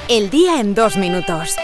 El día en 2 minutos.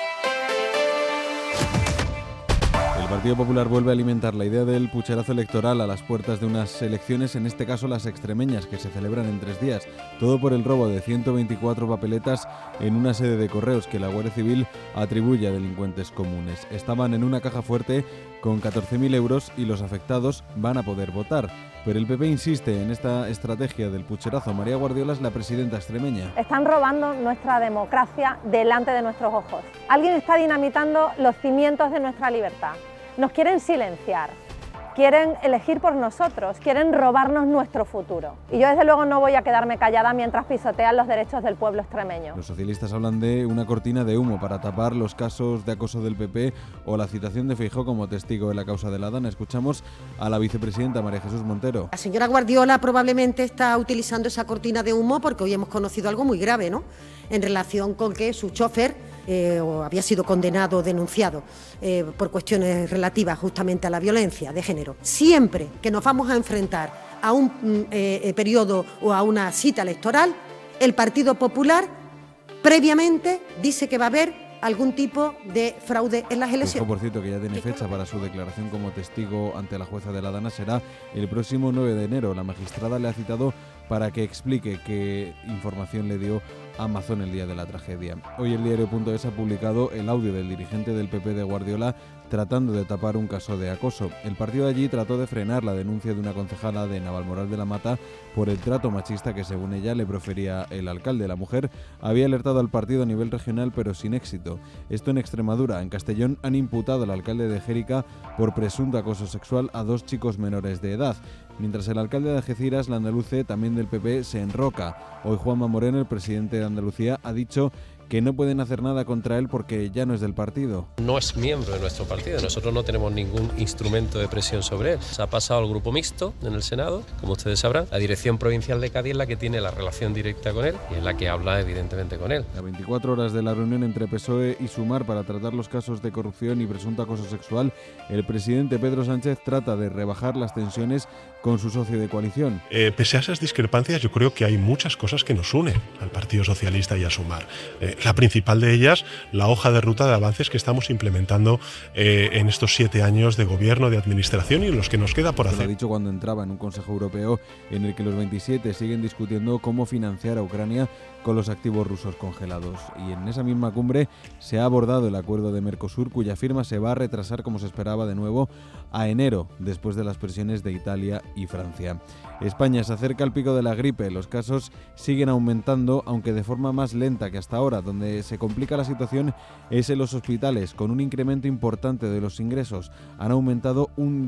El Partido Popular vuelve a alimentar la idea del pucherazo electoral a las puertas de unas elecciones, en este caso las extremeñas, que se celebran en 3 días. Todo por el robo de 124 papeletas en una sede de correos que la Guardia Civil atribuye a delincuentes comunes. Estaban en una caja fuerte con 14.000 euros y los afectados van a poder votar. Pero el PP insiste en esta estrategia del pucherazo. María Guardiola es la presidenta extremeña. Están robando nuestra democracia delante de nuestros ojos. Alguien está dinamitando los cimientos de nuestra libertad. Nos quieren silenciar, quieren elegir por nosotros, quieren robarnos nuestro futuro. Y yo desde luego no voy a quedarme callada mientras pisotean los derechos del pueblo extremeño. Los socialistas hablan de una cortina de humo para tapar los casos de acoso del PP o la citación de Feijóo como testigo de la causa de la Dana. Escuchamos a la vicepresidenta María Jesús Montero. La señora Guardiola probablemente está utilizando esa cortina de humo porque hoy hemos conocido algo muy grave, ¿no?, en relación con que su chofer había sido condenado o denunciado por cuestiones relativas justamente a la violencia de género. Siempre que nos vamos a enfrentar a un periodo o a una cita electoral, el Partido Popular previamente dice que va a haber algún tipo de fraude en las elecciones. Feijóo, por cierto, que ya tiene fecha para su declaración como testigo ante la jueza de la Dana, será el próximo 9 de enero. La magistrada le ha citado para que explique qué información le dio Amazon el día de la tragedia. Hoy el diario.es ha publicado el audio del dirigente del PP de Guardiola tratando de tapar un caso de acoso. El partido de allí trató de frenar la denuncia de una concejala de Navalmoral de la Mata por el trato machista que, según ella, le profería el alcalde. La mujer había alertado al partido a nivel regional, pero sin éxito. Esto en Extremadura. En Castellón han imputado al alcalde de Jérica por presunto acoso sexual a 2 chicos menores de edad. Mientras el alcalde de Algeciras, la andaluce, también del PP, se enroca. Hoy Juanma Moreno, el presidente de Andalucía, ha dicho que no pueden hacer nada contra él porque ya no es del partido. No es miembro de nuestro partido, nosotros no tenemos ningún instrumento de presión sobre él. Se ha pasado al grupo mixto en el Senado, como ustedes sabrán. La Dirección Provincial de Cádiz es la que tiene la relación directa con él y es la que habla evidentemente con él. A 24 horas de la reunión entre PSOE y Sumar para tratar los casos de corrupción y presunto acoso sexual, el presidente Pedro Sánchez trata de rebajar las tensiones con su socio de coalición. Pese a esas discrepancias, yo creo que hay muchas cosas que nos unen al Partido Socialista y a Sumar. La principal de ellas, la hoja de ruta de avances que estamos implementando en estos 7 años de gobierno, de administración y en los que nos queda por hacer. Lo ha dicho cuando entraba en un Consejo Europeo en el que los 27 siguen discutiendo cómo financiar a Ucrania con los activos rusos congelados. Y en esa misma cumbre se ha abordado el acuerdo de Mercosur, cuya firma se va a retrasar, como se esperaba, de nuevo a enero, después de las presiones de Italia y Francia. España se acerca al pico de la gripe. Los casos siguen aumentando, aunque de forma más lenta que hasta ahora. Donde se complica la situación es en los hospitales, con un incremento importante de los ingresos. Han aumentado un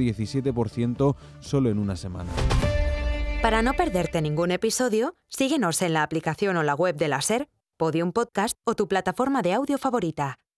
17% solo en una semana. Para no perderte ningún episodio, síguenos en la aplicación o la web de la SER, Podium Podcast o tu plataforma de audio favorita.